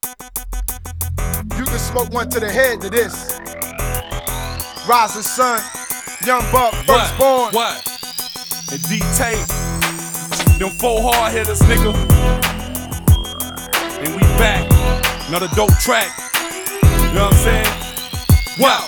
You can smoke one to the head to this. Rising sun, young buck, firstborn. What? And D-Tape, them 4 hard hitters, nigga. And we back, another dope track. You know what I'm saying? Wow,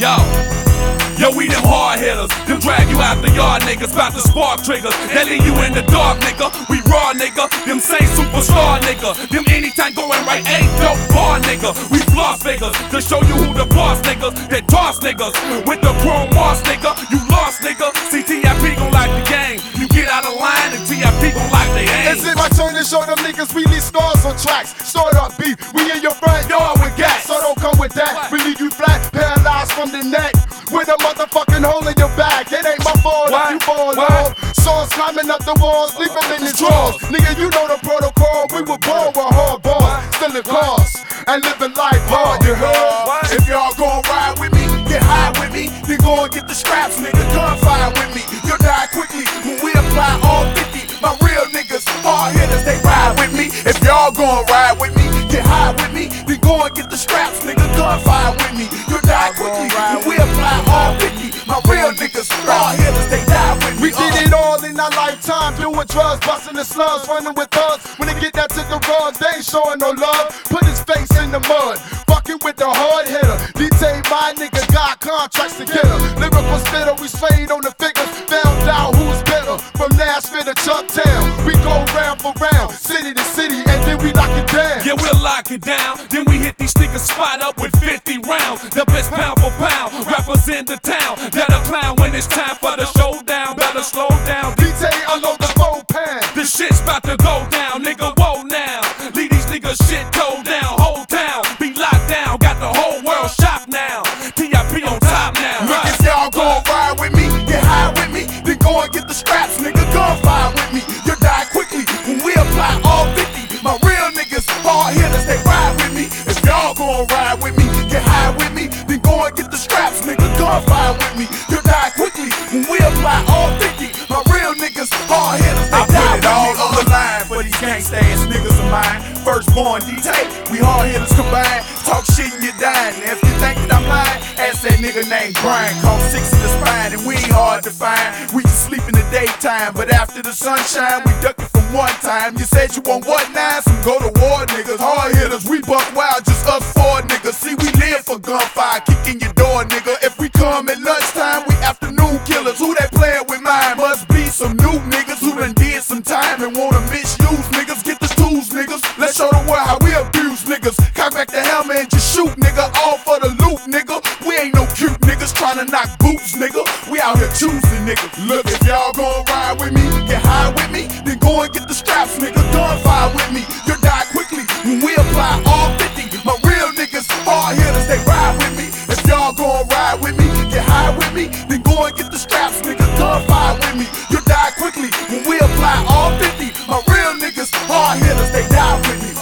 yo, we them hard hitters. Them drag you out the yard, niggas. Bout to spark triggers. That leave you in the dark, nigga. We raw, nigga. Them same superstar, nigga. Them anytime going right, ain't dope bar, nigga. We floss figures to show you who the boss, niggas. That toss niggas with the chrome moss, nigga. You lost, nigga. See, TIP gon' like the game. You get out of line and TIP gon' like they aim. Is it my turn to show them niggas we need stars on tracks? Start up beef, we in your front yard with gas. So don't come with that. We leave you flat, paralyzed from the neck. With a motherfucking hole in your back. It ain't my fault if you fall off. Swords climbing up the walls, leaving in his drawers. Nigga, you know the protocol. We were born with hard bars, still in cars, and living life hard, you heard? If y'all gon' ride with me, get high with me, then go and get the scraps, nigga. Gunfire with me, you'll die quickly when we apply all 50. My real niggas, hard hitters, they ride with me. If y'all gon' ride with me, get high with me, then go and get the scraps, nigga. Gunfire with me, you'll die quickly when we apply all 50. My real niggas, hard hitters, they die with me. We did it all in our lifetime, doing drugs, busting the slugs, running with thugs. When they get that to the run, they ain't showing no love. Put his face in the mud, fucking with the hard hitter. D-Tape, my nigga, got contracts to get her. Lyrical spitter, we slayed on the figures, found out who's better. From Nashville to Chucktown, we go round for round, city to city, and then we lock it down. Yeah, we'll lock it down. Then we hit these niggas spot up with 50 rounds. The best pound for pound, rappers in the town. That'll clown when it's time for the showdown. Better slow down. D-Tape, unload the 4 pound. This shit's about to go down, nigga. Whoa now. Leave these niggas shit toe down. Whole town be locked down. Got the whole world shocked now. TIP on top now. Look, if y'all gon' ride with me, get high with me, then go and get the scraps, nigga. Gunfire with me, you'll die quickly when we apply all 50. My real niggas, hard hitters, they ride with me. If y'all gon' ride with me, get high with me, then go and get the scraps, nigga. Gunfire with me, you'll die quickly when we apply all 50. My real niggas, hard hitters, they die with me. I put it all on the line for these gangsta ass niggas of mine. Firstborn D-Tape, we hard hitters combined. Talk shit and you're dying. If you think that I'm lying, ask that nigga named Brian. Call 6 in the spine and we ain't hard to find. We just sleep in the daytime, but after the sunshine, we duck it from one time. You said you want what now? Some go to war niggas, hard hitters. We buck wild, just us 4 niggas. See, we live for gunfire, kick in your door, nigga. If we come at lunchtime, we afternoon killers. Who they playing with mine? Must be some new niggas who done did some time and wanna misuse niggas. Get the tools, niggas. Let's show the world how we abuse niggas. Cock back the helmet and just shoot, nigga. All for the loot, nigga. We ain't no cute niggas tryna knock boots, nigga. We out here choosing, nigga. Look, if y'all gon' ride with me, get high with me, then go and get the scraps, nigga. Gunfire with me, you'll die quickly when we apply all 50. My real niggas, hard hitters, they ride with me. If y'all gon' ride with me, get high with me, then go and get the scraps, nigga. Gunfire with me, you'll die quickly when we apply all 50. My real niggas, hard hitters, they die with me.